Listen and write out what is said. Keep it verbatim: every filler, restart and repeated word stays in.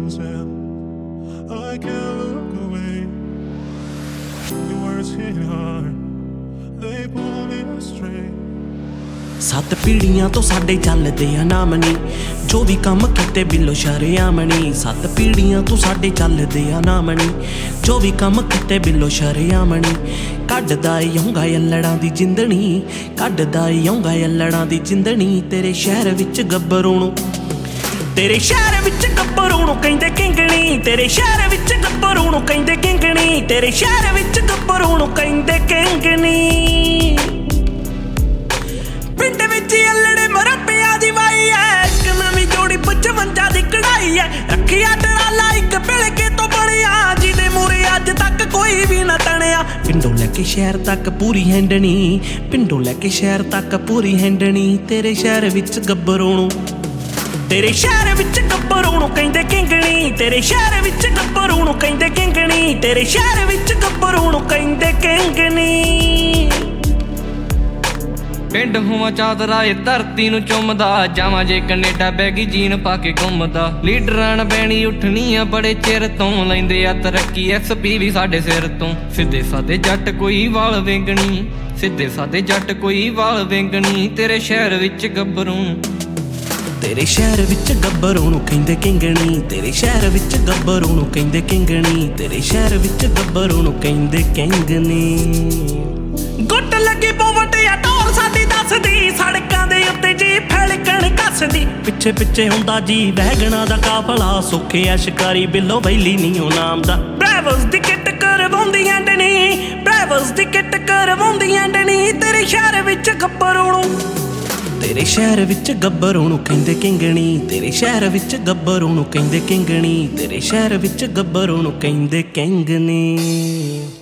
losing. I can't look away. Your words hit hard, they pull me astray. ਸੱਤ ਪੀੜ੍ਹੀਆਂ ਤੋਂ ਸਾਡੇ ਚੱਲਦੇ ਆ ਨਾਮ ਨੀ, ਜੋ ਵੀ ਕੰਮ ਕੀਤੇ ਬਿੱਲੋ ਸ਼ਰੇਆਮ ਨੀ। ਸੱਤ ਪੀੜ੍ਹੀਆਂ ਤੋਂ ਸਾਡੇ ਚੱਲਦੇ ਆ ਨਾਮ ਨੀ, ਜੋ ਵੀ ਕੰਮ ਕੀਤੇ ਬਿੱਲੋ ਸ਼ਰੇਆਮ ਨੀ। ਕੱਢਦਾ ਏ ਆਉਂਗਾ ਅਲੜਾਂ ਦੀ ਜਿੰਦਣੀ, ਕੱਢਦਾ ਏ ਆਉਂਗਾ ਅਲੜਾਂ ਦੀ ਜਿੰਦਣੀ। ਤੇਰੇ ਸ਼ਹਿਰ ਵਿੱਚ ਗੱਭਰੂ ਨੂੰ, ਤੇਰੇ ਸ਼ਹਿਰ ਵਿੱਚ ਗੱਭਰੂ ਨੂੰ ਕਹਿੰਦੇ ਕਿੰਗਣੀ। ਤੇਰੇ ਸ਼ਹਿਰ ਵਿੱਚ ਗੱਭਰੂ ਨੂੰ ਕਹਿੰਦੇ ਕਿੰਗਣੀ। ਤੇਰੇ ਸ਼ਹਿਰ ਵਿੱਚ ਗੱਭਰੂ ਨੂੰ ਕਹਿੰਦੇ ਕਿੰਗਣੀ। ਪਿੰਡ ਵਿੱਚ ਅਲੜੇ ਮਰੱਬਿਆਂ ਦੀ ਵਾਈ ਐ, ਇੱਕ ਨਵੀਂ ਜੋੜੀ ਪਚਵੰਜਾ ਦੀ ਕਢਾਈ ਐ। ਰੱਖਿਆ ਟਰਾਲਾ ਇੱਕ ਬਿਲਕੇ ਤੋਂ ਬਣਿਆ, ਜਿਹਦੇ ਮੂਹਰੇ ਅੱਜ ਤੱਕ ਕੋਈ ਵੀ ਨਾ ਤਣਿਆ। ਪਿੰਡੋਂ ਲੈ ਕੇ ਸ਼ਹਿਰ ਤੱਕ ਪੂਰੀ ਹੈਂਡਣੀ, ਪਿੰਡੋਂ ਲੈ ਕੇ ਸ਼ਹਿਰ ਤੱਕ ਪੂਰੀ ਹੈਂਡਣੀ। ਤੇਰੇ ਸ਼ਹਿਰ ਵਿੱਚ ਗੱਭਰੂ ਨੂੰ, ਤੇਰੇ ਸ਼ਹਿਰ ਵਿੱਚ ਗੱਭਰੂ ਨੂੰ ਕਹਿੰਦੇ ਕਿੰਗਣੀ। ਤੇਰੇ ਸ਼ਹਿਰ ਵਿੱਚ ਗੱਭਰੂ ਨੂੰ ਕਹਿੰਦੇ ਕਿੰਗਣੀ। ਤੇਰੇ ਸ਼ਹਿਰ ਵਿੱਚ ਗੱਭਰੂ ਨੂੰ ਕਹਿੰਦੇ ਕਿੰਗਣੀ। ਪਿੰਡ ਹੋਵਾਂ ਚਾਦਰਾ ਏ ਧਰਤੀ ਨੂੰ ਚੁੰਮਦਾ, ਜਾਵਾਂ ਜੇ ਕਨੇਡਾ ਬੈਗੀ ਜੀਨ ਪਾ ਕੇ ਘੁੰਮਦਾ। ਲੀਡਰਾਂ ਨਾਲ ਬੈਣੀ ਉੱਠਣੀ ਆ ਬੜੇ ਚਿਰ ਤੋਂ, ਲੈਂਦੇ ਆ ਤਰੱਕੀ ਐਸ ਪੀ ਵੀ ਸਾਡੇ ਸਿਰ ਤੋਂ। ਸਿੱਧੇ ਸਾਦੇ ਜੱਟ ਕੋਈ ਵਾਲ ਵਿੰਗਣੀ, ਸਿੱਧੇ ਸਾਦੇ ਜੱਟ ਕੋਈ ਵਾਲ ਵਿੰਗਣੀ। ਤੇਰੇ ਸ਼ਹਿਰ ਵਿੱਚ ਗੱਭਰੂ ਨੂੰ, ਤੇਰੇ ਸ਼ਹਿਰ ਵਿੱਚ ਗੱਭਰੂ ਨੂੰ ਕਹਿੰਦੇ ਕਿੰਗਣੀ। ਤੇਰੇ ਸ਼ਹਿਰ ਵਿੱਚ ਗੱਭਰੂ ਨੂੰ ਕਹਿੰਦੇ ਕਿੰਗਣੀ। ਤੇਰੇ ਸ਼ਹਿਰ ਵਿੱਚ ਗੱਭਰੂ ਨੂੰ ਕਹਿੰਦੇ ਕਿੰਗਣੀ। ਗੁੱਟ ਲੱਗੀ ਪੋਵਟਿਆ ਟੋਰ ਸਾਡੀ ਦੱਸਦੀ, ਸੜਕਾਂ ਦੇ ਉੱਤੇ ਜੀ ਫੈਲਕਣ ਕੱਸਦੀ। ਪਿੱਛੇ ਪਿੱਛੇ ਹੁੰਦਾ ਜੀ ਵੈਗਣਾ ਦਾ ਕਾਫਲਾ, ਸੌਖੇ ਆ ਸ਼ਿਕਾਰੀ ਬਿੱਲੋ ਵੈਲੀ ਨੀ ਉਹ ਨਾਮ ਦਾ। ਡਰਾਈਵਰਸ ਦੀ ਕਿੱਟ ਕਰਵਾਉਂਦੀ ਐਂਡਣੀ, ਡਰਾਈਵਰਸ ਦੀ ਕਿੱਟ ਕਰਵਾਉਂਦੀ ਐਂਡਣੀ। ਤੇਰੇ ਸ਼ਹਿਰ ਵਿੱਚ ਗੱਭਰੂ ਨੂੰ, ਤੇਰੇ ਸ਼ਹਿਰ ਵਿੱਚ ਗੱਭਰੂ ਨੂੰ ਕਹਿੰਦੇ ਕਿੰਗਣੀ। ਤੇਰੇ ਸ਼ਹਿਰ ਵਿੱਚ ਗੱਭਰੂ ਨੂੰ ਕਹਿੰਦੇ ਕਿੰਗਣੀ। ਤੇਰੇ ਸ਼ਹਿਰ ਵਿੱਚ ਗੱਭਰੂ ਨੂੰ ਕਹਿੰਦੇ ਕਿੰਗਣੀ।